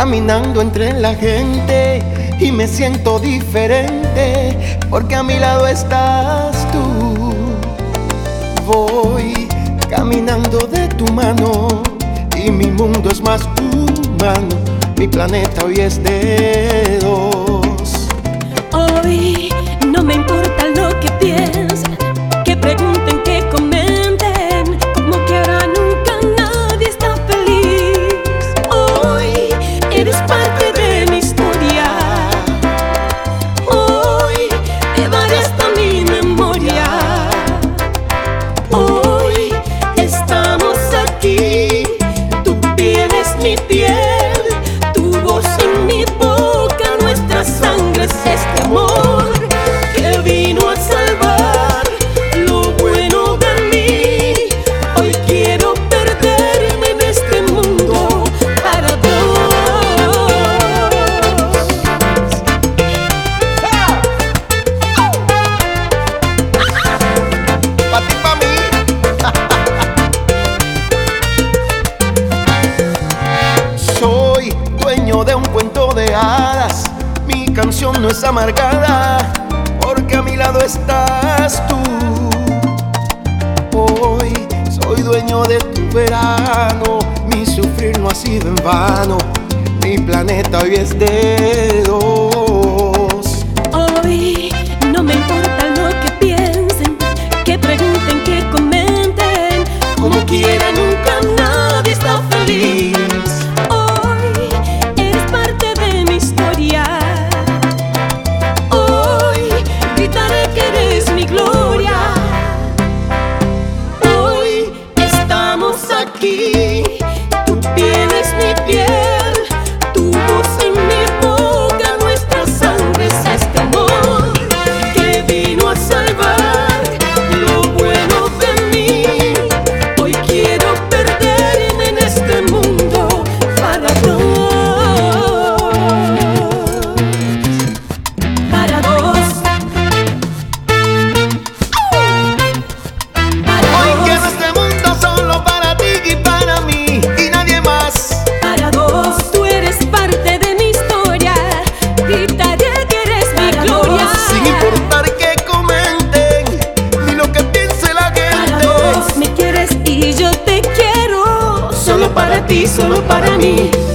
caminando entre la gente y me siento diferente porque a mi lado estás tú. Voy caminando de tu mano y mi mundo es más humano, mi planeta hoy es de dos. Hoy no me importa lo que piensen, que pregunten, que comenten, como quiera nunca nadie está feliz. Hoy eres parte de mi historia, hoy llevaré hasta mi memoria. Hoy estamos aquí, tu piel es mi piel, tu voz en mi boca, nuestra sangre es este amor que vino a salvar lo bueno de mí. Hoy quiero perderme en este mundo para dos. Pa' ti, pa' mí. Soy dueño de un cuento de hadas, mi canción no es amargada porque a mi lado estás tú. Hoy soy dueño de tu verano, mi sufrir no ha sido en vano, mi planeta hoy es de dos. Hoy no me importa lo que piensen, que pregunten, que comenten, como quiera nunca nadie está feliz. Hoy eres parte de mi historia, hoy gritaré que eres mi gloria. Hoy estamos aquí, tu piel es mi piel, tu voz en mi boca, nuestra sangre es este amor que vino a salvar lo bueno de mí. Hoy quiero perderme en este mundo para dos, para dos, Hoy para quiero dos, este mundo solo para ti y para mí y nadie más. para dos. Tú eres parte de mi historia, gritaré que eres mi gloria. Sin importar que comenten ni lo que piense la Para gente. dos, me quieres y yo te quiero, solo para ti, solo para mí.